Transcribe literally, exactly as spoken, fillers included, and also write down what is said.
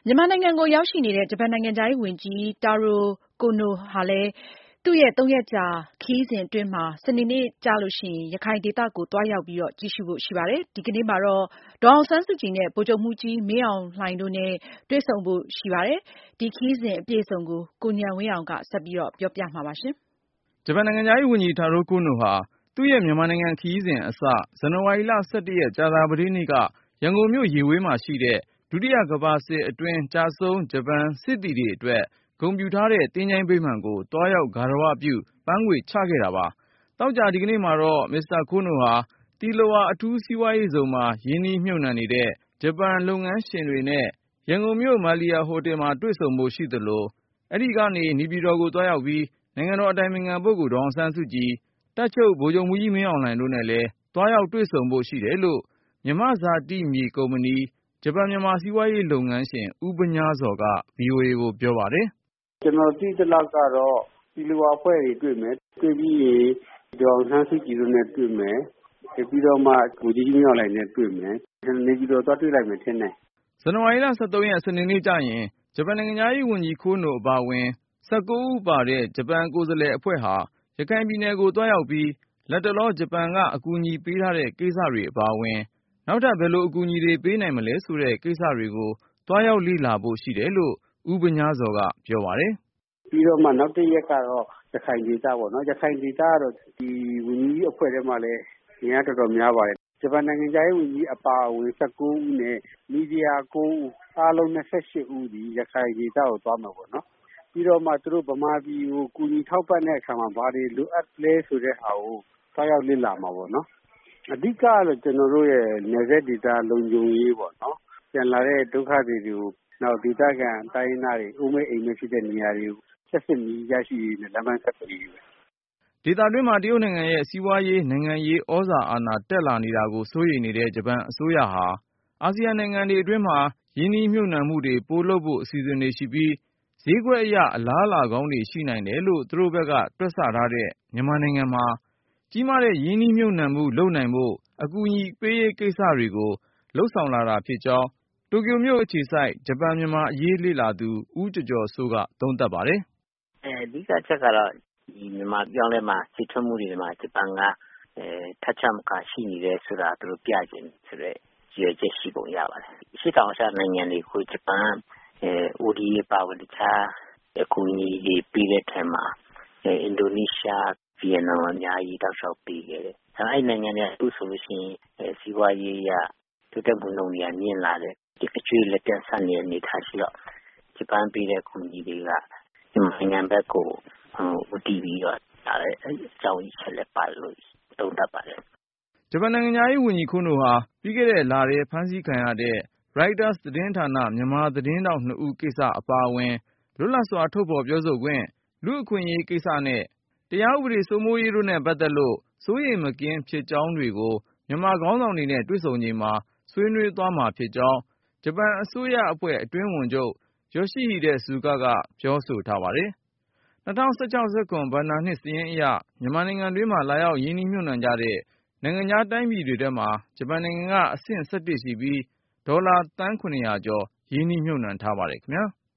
မြန်မာနိုင်ငံကိုရောက်ရှိနေတဲ့ဂျပန်နိုင်ငံခြားရေးဝန်ကြီး Taro Kono ဟာလည်းသူ့ရဲ့သုံးရက်ကြာခရီးစဉ်အတွင်းမှာစနေနေ့ကျရင်ရခိုင်ဒေသကိုသွားရောက်ပြီးတော့ကြည့်ရှုဖို့ရှိပါတယ်။ဒီကနေ့မှာတော့ဒေါ်အောင်ဆန်းစုကြည်နဲ့ဗိုလ်ချုပ်မှူးကြီးမင်းအောင်လှိုင်တို့နဲ့တွေ့ဆုံဖို့ရှိပါတယ်။ဒီခရီးစဉ်အပြည့်အစုံကိုကိုဉာဏ်ဝင်းအောင်ကဆက်ပြီးတော့ပြောပြမှာပါရှင်။ဂျပန်နိုင်ငံခြားရေးဝန်ကြီး Taro Kono ဟာသူ့ရဲ့မြန်မာနိုင်ငံခရီးစဉ်အစဇန်နဝါရီလ ၁၁ ရက်ကြာသပတေးနေ့ကရန်ကုန်မြို့ရေဝေးမှာရှိတဲ့ဒုတိယကမ္ဘာစစ်အတွင်းကျဆုံးဂျပန်စစ်သည်တွေအတွက်ဂုဏ်ပြုထားတဲ့သင်္ချိုင်းဗိမာန်ကိုတွားရောက်ဂါရဝပြုပန်းခွေချခဲ့တာပါ။သောကြာဒီကနေ့မှာတော့မစ္စတာ Kono ဟာသီလဝါအထူးစီးပွားရေးဇုန်မှာရင်းနှီးမြှုပ်နှံနေတဲ့ဂျပန်လုပ်ငန်းရှင်တွေနဲ့ရန်ကုန်မြို့မာလီယာဟိုတယ်မှာတွေ့ဆုံဖို့ရှိသလိုအဲဒီကနေနေပြည်တော်ကိုတွားရောက်ပြီးနိုင်ငံတော်အတိုင်ပင်ခံပုဂ္ဂိုလ်ဒေါ်အောင်ဆန်းစုကြည်တပ်ချုပ်ဗိုလ်ချုပ်မှူးကြီးမင်းအောင်လှိုင်တို့နဲ့လည်းတွားရောက်တွေ့ဆုံဖို့ရှိတယ်လို့မြန်မာဇာတိမြေကုမ္ပဏီဂျပန်မြန်မာစီးပွားရေးလုပ်ငန်းရှင်ဦးဗညားဇော်က ဗွီအိုအေကိုပြောပါတယ်။“ကျနော်သိသလောက်ကတော့သီလဝါအဖွဲ့တွေတွေ့မယ်။တွေ့ပြီးရင်ဒေါ်အောင်ဆန်းစုကြည်တို့နဲ့တွေ့မယ်။ပြီးတော့မှဗိုလ်ချုပ်ကြီးမင်းအောင်လှိုင်နဲ့တွေ့မယ်။နေပြည်တော်သွားတွေ့လိုက်မယ်ထင်တယ်။”ဇန်နဝါရီလ ၁၃ ရက်စနေနေ့ကျရင်ဂျပန်နိုင်ငံခြားရေးဝန်ကြီး Kono အပါအဝင်၁၉ ဦးပါတဲ့ဂျပန်ကိုယ်စားလှယ်အဖွဲ့ဟာရခိုင်ပြည်နယ်ကိုတွားရောက်ပြီးလတ်တလောဂျပန်ကအကူအညီပေးထားတဲ့ကိစ္စတွေအပါအဝင်နောက်ထပ်ဘယ်လိုအကူအညီတွေပေးနိုင်မလဲဆိုတဲ့ကိစ္စတွေကိုတွားရောက်လေ့လာဖို့ရှိတယ်လို့ဦးဗညားဇော်ကပြောပါတယ်။“ပြီးတော့မှနောက်တစ်ရက်ကတော့ရခိုင်ဒေသပေါ့နော်။ရခိုင်ဒေသကတော့ဒီဝန်ကြီးအဖွဲ့ထဲမှာလည်းအင်အားတော်တော်များပါတယ်။ဂျပန်နိုင်ငံခြားရေးဝန်ကြီးအပါအဝင်၁၉ဦးနဲ့မီဒီယာ၉ဦးအားလုံး၂၈ဦးဒီရခိုင်ဒေသကိုသွားမှာပေါ့နော်။ပြီးတော့မှသူတို့ဗမာပြည်ကိုကူညီထောက်ပံ့တဲ့အခါမှာဘာတွေလိုအပ်လဲဆိုတဲ့ဟာကိုသွားရောက်လေ့လာမှာပေါ့နော်။အဓိကကတော့ကျနော်တို့ရဲ့နယ်စပ်ဒေသလုံခြုံရေးပေါ့နော်။ပြန်လာတဲ့ဒုက္ခသည်တွေကိုနောက်ဒေသခံတိုင်းရင်းသားတွေအိုးမဲ့အိမ်မဲ့ဖြစ်တဲ့နေရာတွေကိုလျှပ်စစ်မီးရရှိရေးနဲ့လမ်းပန်းဆက်သွယ်ရေးပဲ။ ”ဒေသတွင်းမှာတရုတ်နိုင်ငံရဲ့စီးပွားရေးနိုင်ငံရေးဩဇာအာဏာတက်လာနေတာကိုစိုးရိမ်နေတဲ့ဂျပန်အစိုးရဟာအာဆီယံနိုင်ငံတွေအတွင်းမှာရင်းနှီးမြှုပ်နှံမှုတွေပိုလုပ်ဖို့အစီအစဉ်တွေရှိပြီးဈေးကွက်အရအလားအလာကောင်းတွေရှိနိုင်တယ်လို့သူတို့ဘက်ကတွက်ဆထားတဲ့မြန်မာနိုင်ငံမှာကြီးမားတဲ့ရင်းနှီးမြှုပ်နှံမှုလုပ်နိုင်ဖို့အကူအညီပေးရေးကိစ္စတွေကိုလုပ်ဆောင်လာတာဖြစ်ကြောင်းတိုကျိုမြို့အခြေစိုက်ဂျပန်မြန်မာအရေးလေ့လာသူဦးကျော်ကျော်စိုးကသုံးသပ်ပါတယ်။“အဓိကအချက်ကတော့ဒီမြန်မာပြောင်းလဲမှာစီထွန်းမှုတွေမှာဂျပန်ကထပ်ချမကရှိနေတယ်ဆိုတာသူတို့ပြချင်ဆိုတဲ့ရည်ရွယ်ချက်ရှိပုံရပါတယ်။အရှေ့တောင်အာရှနိုင်ငံတွေကိုဂျပန် အို ဒီ အေ ပါဝင်တခြားအကူအညီတွေပေးတဲ့ထဲမှာအင်ဒိုနီးရှားဗီယက်နမ်အများကြီးတောက်လျှောက်ပေးခဲ့တယ်။အဲဒီနိုင်ငံတွေကအခုဆိုလို့ရှိရင်စီးပွားရေးအရတိုးတက်မှုနှုန်းတွေကမြင့်လာတယ်။ဒီအကျွေးလက်တက်ဆက်နေတဲ့အနေအထားရှိတော့ဂျပန်ပေးတဲ့အကူအညီတွေကနိုင်ငံဘက်ကိုဦးတည်ပြီးတော့ဒါလည်းအကြောင်းချက်လက်ပါလို့သုံးသပ်ပါတယ်။”ဂျပန်နိုင်ငံခြားရေးဝန်ကြီး Kono ဟာပြီးခဲ့တဲ့လထဲဖမ်းဆီးခံရတဲ့ Reuters သတင်းဌာနမြန်မာသတင်းထောက်နှစ်ဦးကိစ္စအပါအဝင်လွတ်လပ်စွာထုတ်ဖော်ပြောဆိုခွင့်လူ့အခွင့်အရေးကိစ္စနဲ့တရားဥပဒေစိုးမိုးရေးတို့နဲ့ပတ်သက်လို့စိုးရိမ်မကင်းဖြစ်ကြောင်းတွေကိုမြန်မာခေါင်းဆောင်တွေနဲ့တွေ့ဆုံချိန်မှာဆွေးနွေးသွားမှာဖြစ်ကြောင်းဂျပန်အစိုးရအဖွဲ့အတွင်းဝန်ချုပ် Yoshihide Suga ကပြောဆိုထားပါတယ်။၂၀၁၆ ၁၇ ဘဏ္ဍာနှစ်စာရင်းအရမြန်မာနိုင်ငံတွင်းမှာလာရောက်ရင်းနှီးမြှုပ်နှံကြတဲ့နိုင်ငံခြားတိုင်းပြည်တွေထဲမှာဂျပန်နိုင်ငံကအဆင့်၁၁ရှိပြီးဒေါ်လာသန်း၇၀၀ကျော်ရင်းနှီးမြှုပ်နှံထားပါတယ်ခင်ဗျာ။